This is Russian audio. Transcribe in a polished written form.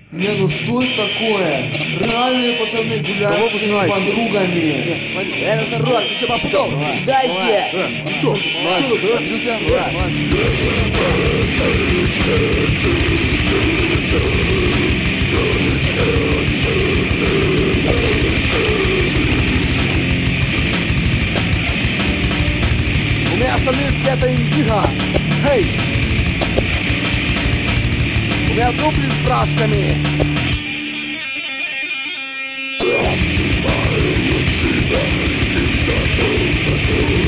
Не, ну что это такое? Реальные пацаны гуляют с своими подругами. Назарок, ты чё попутал? Дайте! Чё? У меня штаны цвета индиго. Эй! У меня туфли с прашками. Тебя